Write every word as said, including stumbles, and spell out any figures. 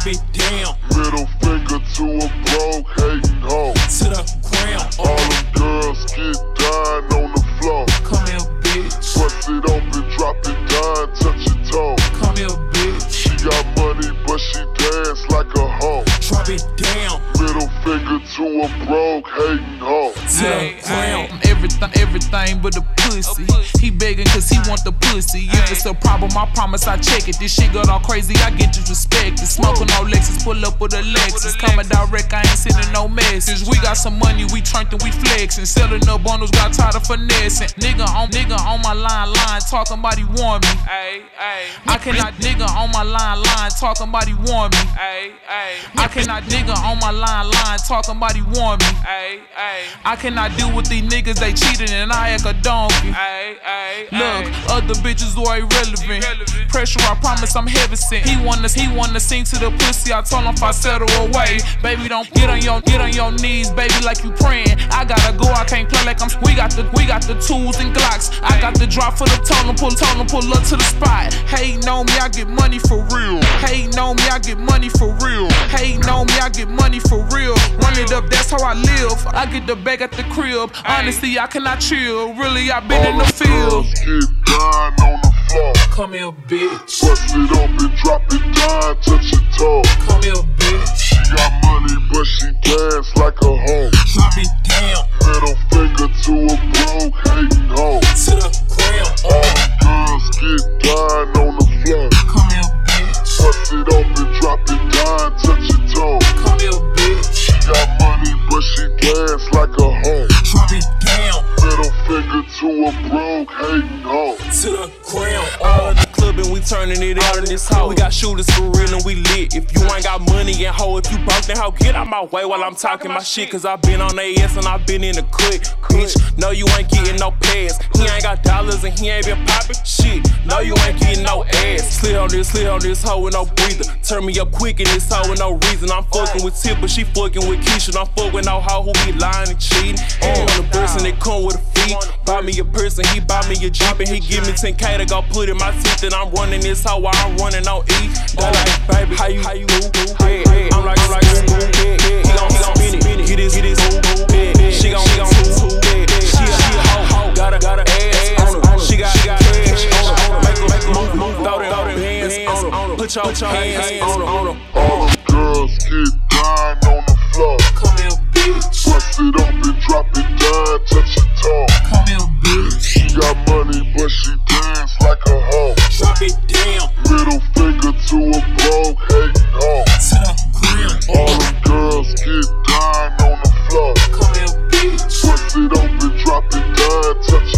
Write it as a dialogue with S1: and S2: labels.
S1: drop it down.
S2: Middle finger to a broke hating hoe.
S1: To the ground.
S2: All them girls get dying on the floor.
S1: Come here, bitch.
S2: Bust it open, drop it down, touch your toe.
S1: Come here, bitch.
S2: She got money, but she dance like a hoe.
S1: Drop it down.
S2: Middle finger to a broke hating hoe.
S1: To the ground.
S3: I'm everything, everything but a pussy. He begging cause he want the pussy. If it's a problem, I promise I check it. This shit got all crazy, I get disrespected. Smoking on Lexus, pull up with a Lexus. Coming direct, I ain't sending no message. We got some money, we turned and we flexing. Selling up bundles, got tired of finessing. Nigga on, nigga on my line, line, talking about he want me. Ay, ay. I cannot nigga on my line, line, talking about he want me. Ay, ay. I cannot nigga on my line, line, talking about he want me. Ay, ay. I cannot deal with these niggas, they cheated and I act a donkey. Ay, ay. Look, other bitches are irrelevant. Pressure, I promise I'm heavy sent. He wanna, he wanna sing to the pussy. I told him if I settle away, baby, don't get on your, get on your knees, baby, like you praying. I gotta go, I can't play like I'm. We got the, we got the tools and Glocks. I got the drop for the tunnel, pull, tunnel, pull up to the spot. Hating on me, I get money for real. Hating on me, I get money for real. Hating on me, I get money for real. Run it up, that's how I live. I get the bag at the crib. Honestly, I cannot chill. Really, I been in the field.
S2: Get dying on the floor.
S1: Come here, bitch.
S2: Bust it open, drop it down, touch your toe.
S1: Come here, bitch.
S2: She got money, but she dance like a hoe.
S1: Drop it down.
S2: Middle finger to a broke hating hoe.
S1: To the ground.
S2: All them girls get dying on the floor.
S1: Come here, bitch.
S2: Bust it open, drop it down, touch your toe.
S1: Come here, bitch.
S2: She got money, but she dance like a hoe.
S1: Drop it down.
S2: Middle finger to a broke hating hoe.
S1: To the ground.
S4: All in the club and we turning it out in this hoe. We got shooters for real and we lit. If you ain't got money and hoe, if you broke, then hoe, get out my way while I'm talking my shit. Cause I been on they ass and I been in the quick. Bitch, no, you ain't getting no pass. He ain't got dollars and he ain't been popping shit. No, you ain't getting no ass. Slid on this, slid on this hoe with no breather. Turn me up quick in this hoe with no reason. I'm fucking with Tip, but she fucking with Keisha. I'm fucking with no hoe who be lying and cheating. And on the person that come with a fee. Buy me a person, he buy me a Jeep and he give me ten K to go put in my teeth. And I'm running this hoe while I'm running on E. They like, baby, how you, how you move? Hey, hey. I'm like, I'm like, spoon, yeah, yeah. He gon', he gon' spin it, get this, get this, yeah. She gon', she gon' move, yeah. She, she a hoe, got a, got a ass on her. She got, she got cash on her. Make her, make her move, move, throw them, throw them hands on her. Put your, put your hands on her, on her.
S2: All them girls get dying on the floor.
S1: Come here, bitch.
S2: Bust it open, drop it down, touch your toe.
S1: Come here, bitch.
S2: She got money, but she dance like a hoe.
S1: Drop it down.
S2: Middle finger to a broke hating hoe.
S1: To the ground.
S2: All them girls get dying on the floor.
S1: Come here, bitch.
S2: Bust it open, drop it down, touch